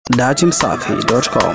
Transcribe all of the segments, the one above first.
dachimsafi.com.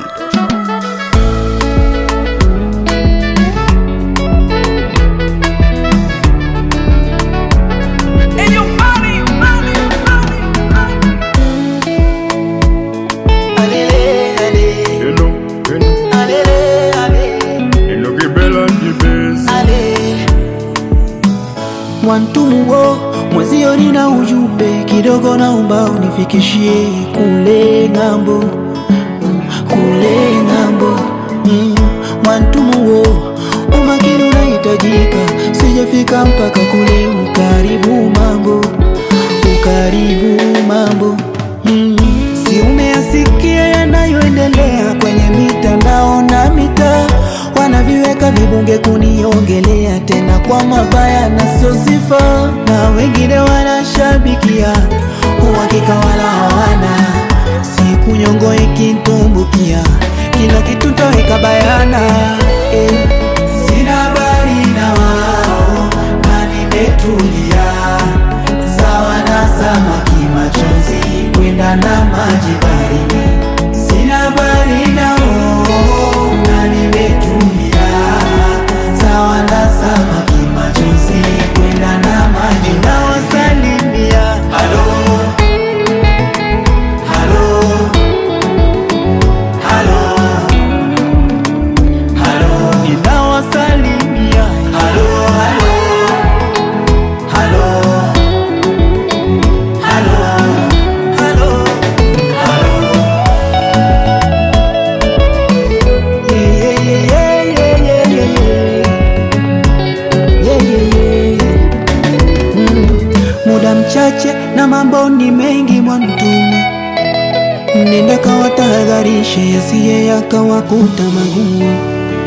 Mwantumu mwezio nina ujumbe kidogo, naomba unifikishie kule ngambo, kule ngambo. Mwantumu umakini unahitajika, sijafika mpaka kule. Ukaribu mambo, ukaribu mambo. Si umeyasikia yanayoendelea kwenye mitandao na mitaa? Wanaviweka vibunge kuniongelea tena kwa mabaya na sio sifa, na wengine wanashabikia uhakika wala hawana. Siku nyongo ikitumbukia, kila kitu taweka bayana. Sina habari na wao na nimetulia, sawa na samaki machozi kwenda na maji baridi. Sina habari na wao na nimetulia, sawa na samaki machozi kwenda na maji. Nawasalimia halo, halo, halo, halo. Ninawasalimia halo, halo, halo, halo, halo. Muda mchache na mambo ni mengi Mwantumu, nenda kawatahadharishe yasiye yakawakuta magumu.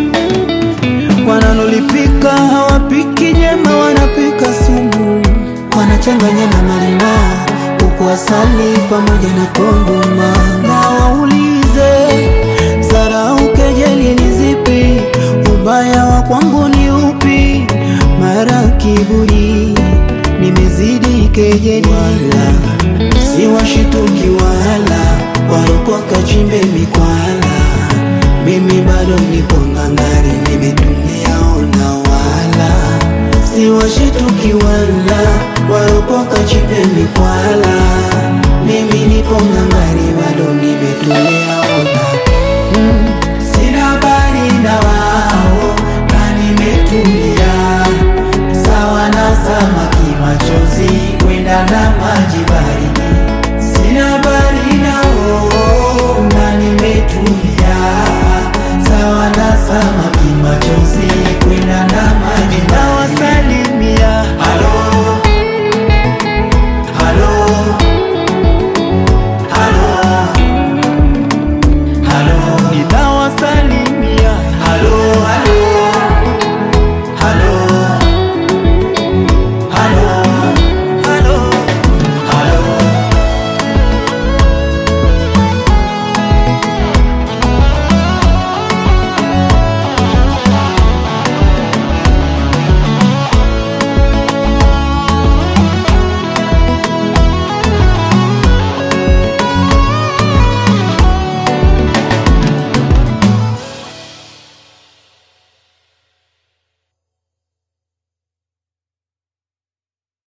Wanalolipika hawapiki jema, wanapika sumu, wanachanganya na marina huku asali pamoja na kondoma. Na waulize zarau kejeli ni zipi, ubaya wa kwangu ni upi? Mara kiburi nimezidi kejeli, wala si washituki wala waropoka chimbe mikwala. Mimi bado nipo ngangari, nimetulia ona, wala si washituki wala waropoka chimbe mikwala. Mimi nipo ngangari, bado nimetulia.